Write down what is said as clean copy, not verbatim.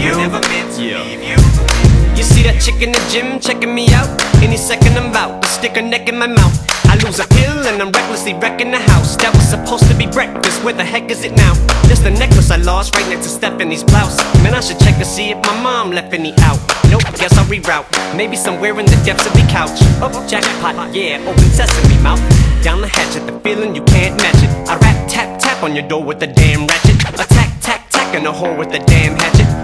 you. Never meant to leave you. You see that chick in the gym checking me out? Any second I'm out, to stick her neck in my mouth. I lose a pill and I'm recklessly wrecking the house. That was supposed to be breakfast, where the heck is it now? Just the necklace I lost right next to Stephanie's blouse. Man, I should check to see if my mom left any out. Nope, guess I'll reroute. Maybe somewhere in the depths of the couch. Oh, jackpot, yeah, open sesame mouth. Down the hatch at the feeling you can't match it. I rap, tap, tap on your door with a damn ratchet. Attack, tack, tack in a hole with a damn hatchet.